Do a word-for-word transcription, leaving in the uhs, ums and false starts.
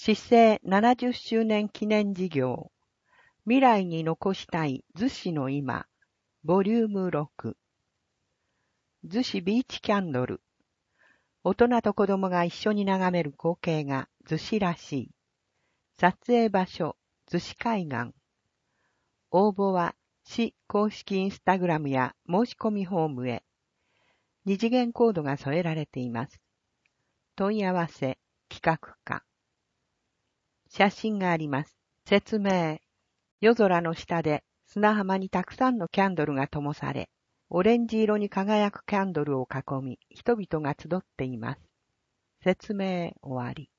市政ななじゅっしゅうねん記念事業、未来に残したい逗子の今、ボリュームろく。逗子ビーチキャンドル。大人と子供が一緒に眺める光景が逗子らしい。撮影場所、逗子海岸。応募は市公式インスタグラムや申し込みフォームへ。二次元コードが添えられています。問い合わせ、企画課。写真があります。説明。夜空の下で砂浜にたくさんのキャンドルが灯され、オレンジ色に輝くキャンドルを囲み、人々が集っています。説明終わり。